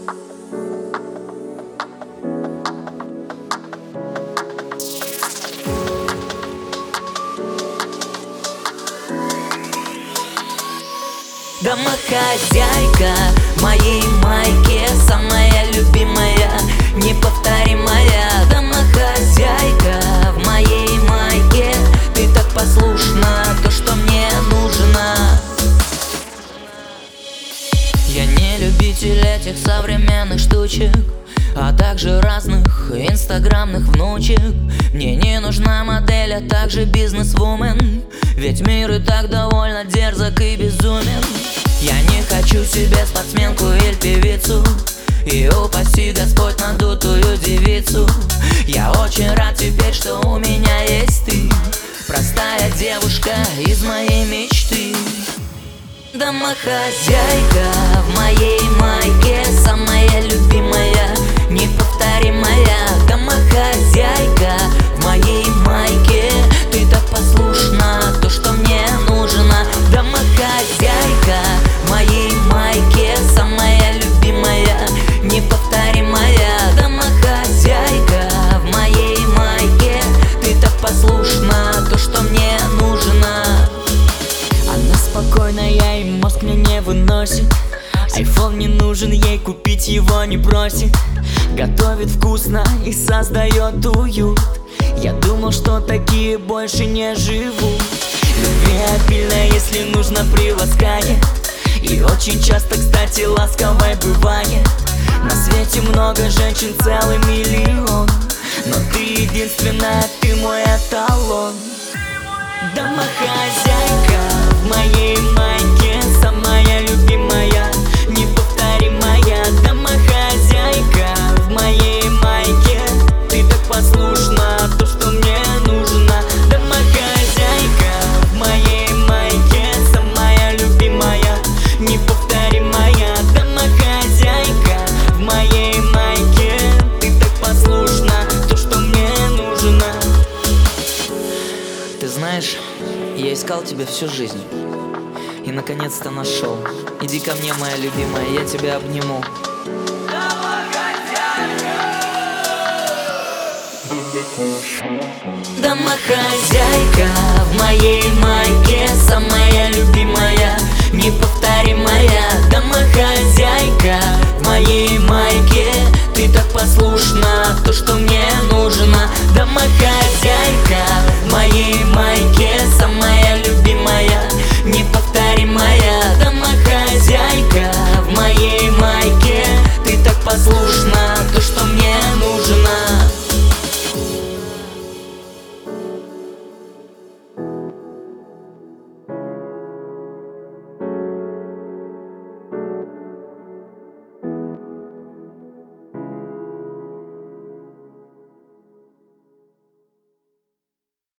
Домохозяйка в моей майке, самая любимая, неповторимая. Домохозяйка в моей майке, ты так послушна, то, что мне нужно. Я не любитель этих современных штучек, а также разных инстаграмных внучек. Мне не нужна модель, а также бизнес-вумен, ведь мир и так довольно дерзок и безумен. Я не хочу себе спортсменку или певицу, и упаси Господь надутую девицу. Я очень рад теперь, что у меня есть ты, простая девушка из моей мечты. Домохозяйка в моей майке, самая любимая, неповторимая. Домохозяйка в моей майке, ты так послушна, то, что мне нужно. Домохозяйка в моей майке, самая любимая, неповторимая. Домохозяйка в моей майке, ты так послушна, то, что мне нужно. Она спокойная и мозг мне не выносит. Айфон не нужен ей, купить его не просит. Готовит вкусно и создает уют. Я думал, что такие больше не живут. Любви обильно, если нужно приласкание, и очень часто, кстати, ласковое бывание. На свете много женщин, целый миллион, но ты единственная, ты мой эталон. Домохозяйка в моей майке, самая любимая, неповторимая. Домохозяйка в моей майке, ты так послушна, то, что мне нужно. Домохозяйка в моей майке, самая любимая, неповторимая. Домохозяйка в моей майке, ты так послушна, то, что мне нужно. Ты знаешь, я искал тебя всю жизнь и наконец-то нашел. Иди ко мне, моя любимая, я тебя обниму. Домохозяйка в моей майке, самая любимая, неповторимая. Домохозяйка